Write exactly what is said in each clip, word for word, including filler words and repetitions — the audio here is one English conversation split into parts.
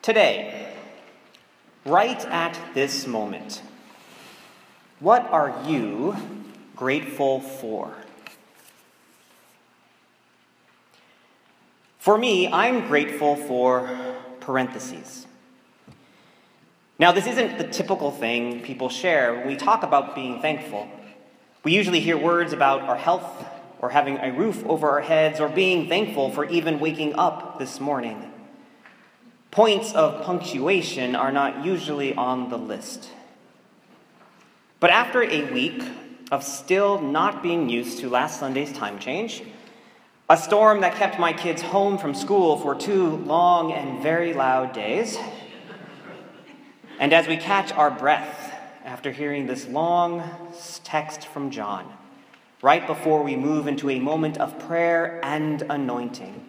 Today, right at this moment, what are you grateful for? For me, I'm grateful for parentheses. Now, this isn't the typical thing people share when we talk about being thankful. We usually hear words about our health, or having a roof over our heads, or being thankful for even waking up this morning. Points of punctuation are not usually on the list. But after a week of still not being used to last Sunday's time change, a storm that kept my kids home from school for two long and very loud days, and as we catch our breath after hearing this long text from John, right before we move into a moment of prayer and anointing,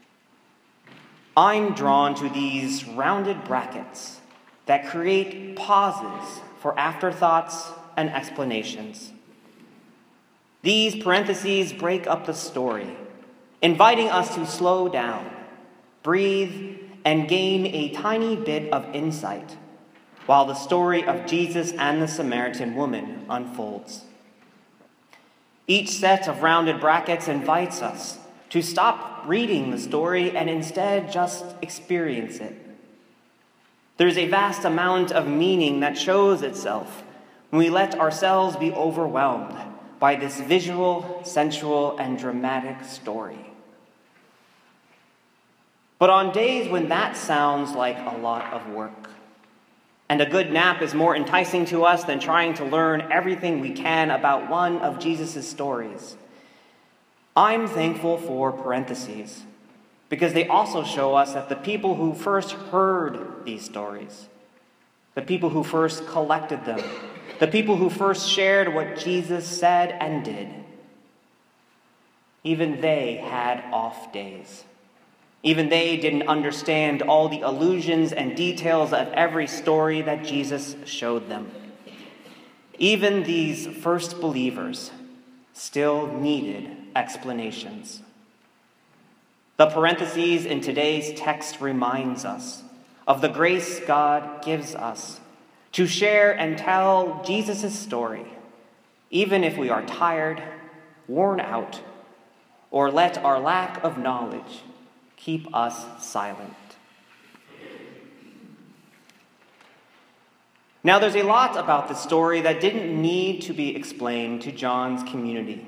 I'm drawn to these rounded brackets that create pauses for afterthoughts and explanations. These parentheses break up the story, inviting us to slow down, breathe, and gain a tiny bit of insight while the story of Jesus and the Samaritan woman unfolds. Each set of rounded brackets invites us to stop reading the story and instead just experience it. There's a vast amount of meaning that shows itself when we let ourselves be overwhelmed by this visual, sensual, and dramatic story. But on days when that sounds like a lot of work, and a good nap is more enticing to us than trying to learn everything we can about one of Jesus' stories, I'm thankful for parentheses, because they also show us that the people who first heard these stories, the people who first collected them, the people who first shared what Jesus said and did, even they had off days. Even they didn't understand all the allusions and details of every story that Jesus showed them. Even these first believers still needed explanations. The parentheses in today's text reminds us of the grace God gives us to share and tell Jesus' story, even if we are tired, worn out, or let our lack of knowledge keep us silent. Now, there's a lot about this story that didn't need to be explained to John's community.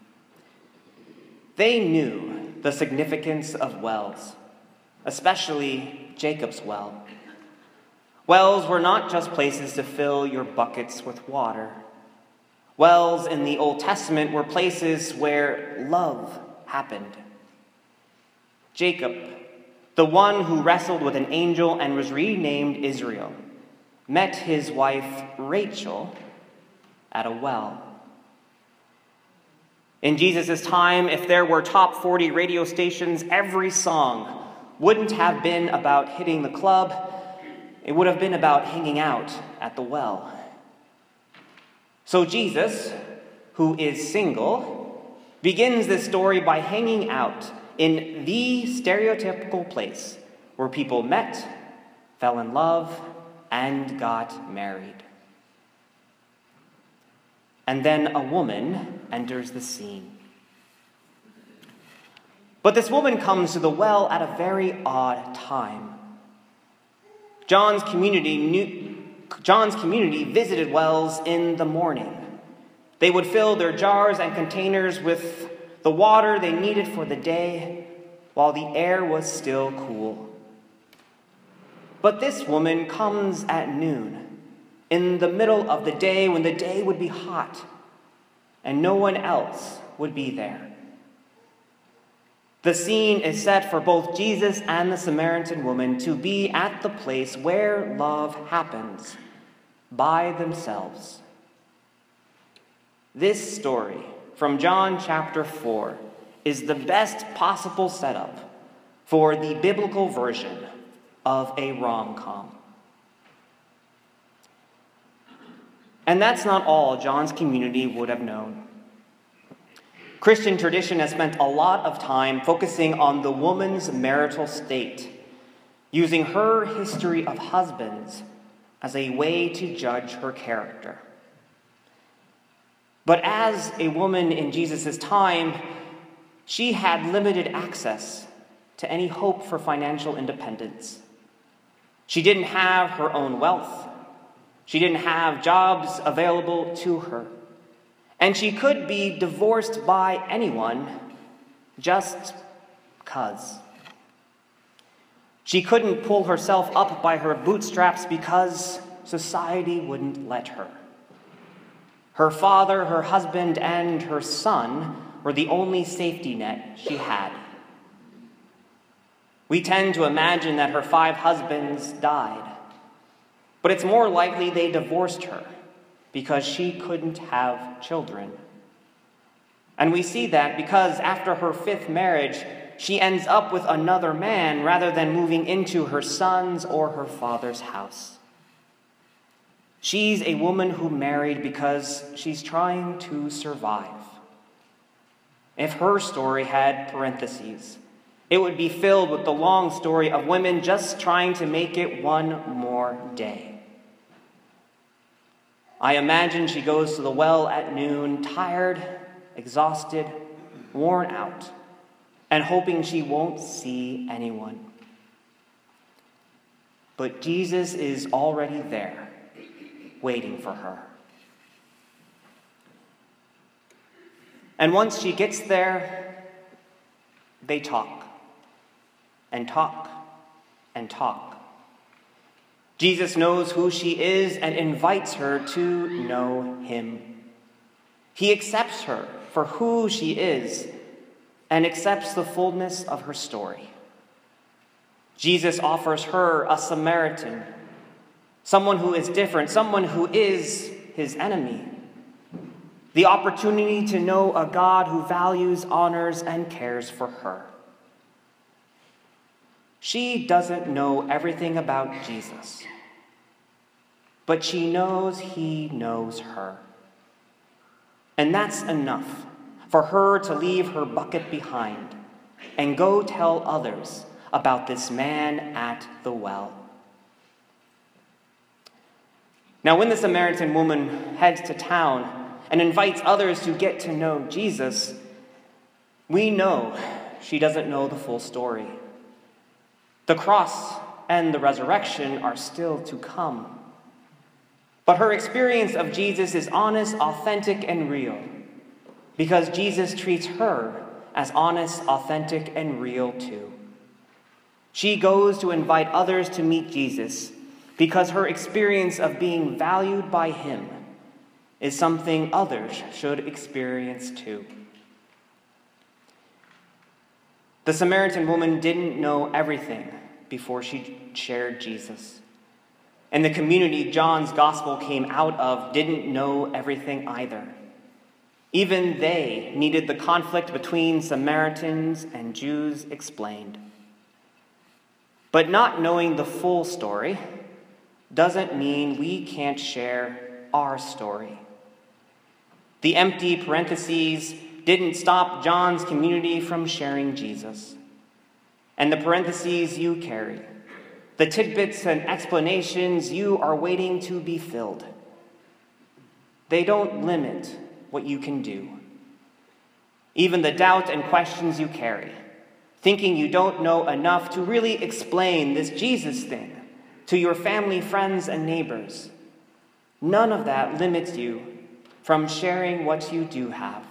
They knew the significance of wells, especially Jacob's well. Wells were not just places to fill your buckets with water. Wells in the Old Testament were places where love happened. Jacob, the one who wrestled with an angel and was renamed Israel, met his wife Rachel at a well. In Jesus' time, if there were top forty radio stations, every song wouldn't have been about hitting the club. It would have been about hanging out at the well. So Jesus, who is single, begins this story by hanging out in the stereotypical place where people met, fell in love, and got married. And then a woman enters the scene. But this woman comes to the well at a very odd time. John's community knew, John's community visited wells in the morning. They would fill their jars and containers with the water they needed for the day, while the air was still cool. But this woman comes at noon, in the middle of the day when the day would be hot, and no one else would be there. The scene is set for both Jesus and the Samaritan woman to be at the place where love happens, by themselves. This story from John chapter four is the best possible setup for the biblical version of a rom-com. And that's not all John's community would have known. Christian tradition has spent a lot of time focusing on the woman's marital state, using her history of husbands as a way to judge her character. But as a woman in Jesus' time, she had limited access to any hope for financial independence. She didn't have her own wealth. She didn't have jobs available to her. And she could be divorced by anyone just 'cause. She couldn't pull herself up by her bootstraps because society wouldn't let her. Her father, her husband, and her son were the only safety net she had. We tend to imagine that her five husbands died, but it's more likely they divorced her because she couldn't have children. And we see that because after her fifth marriage, she ends up with another man rather than moving into her son's or her father's house. She's a woman who married because she's trying to survive. If her story had parentheses, it would be filled with the long story of women just trying to make it one more day. I imagine she goes to the well at noon, tired, exhausted, worn out, and hoping she won't see anyone. But Jesus is already there, waiting for her. And once she gets there, they talk, and talk, and talk. Jesus knows who she is and invites her to know him. He accepts her for who she is and accepts the fullness of her story. Jesus offers her a Samaritan, someone who is different, someone who is his enemy, the opportunity to know a God who values, honors, and cares for her. She doesn't know everything about Jesus, but she knows he knows her. And that's enough for her to leave her bucket behind and go tell others about this man at the well. Now, when the Samaritan woman heads to town and invites others to get to know Jesus, we know she doesn't know the full story. The cross and the resurrection are still to come. But her experience of Jesus is honest, authentic, and real, because Jesus treats her as honest, authentic, and real too. She goes to invite others to meet Jesus because her experience of being valued by him is something others should experience too. The Samaritan woman didn't know everything before she shared Jesus. And the community John's gospel came out of didn't know everything either. Even they needed the conflict between Samaritans and Jews explained. But not knowing the full story doesn't mean we can't share our story. The empty parentheses didn't stop John's community from sharing Jesus. And the parentheses you carry, the tidbits and explanations you are waiting to be filled, they don't limit what you can do. Even the doubt and questions you carry, thinking you don't know enough to really explain this Jesus thing to your family, friends, and neighbors, none of that limits you from sharing what you do have.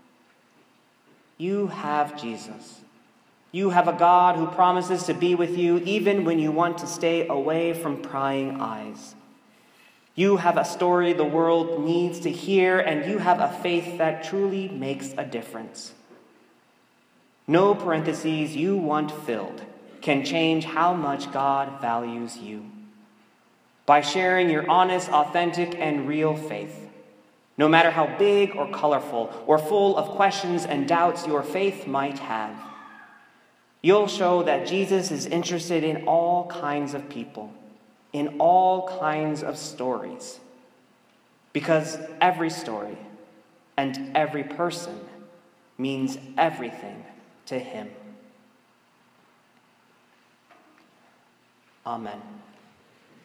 You have Jesus. You have a God who promises to be with you even when you want to stay away from prying eyes. You have a story the world needs to hear, and you have a faith that truly makes a difference. No parentheses you want filled can change how much God values you. By sharing your honest, authentic, and real faith, no matter how big or colorful or full of questions and doubts your faith might have, you'll show that Jesus is interested in all kinds of people, in all kinds of stories, because every story and every person means everything to him. Amen.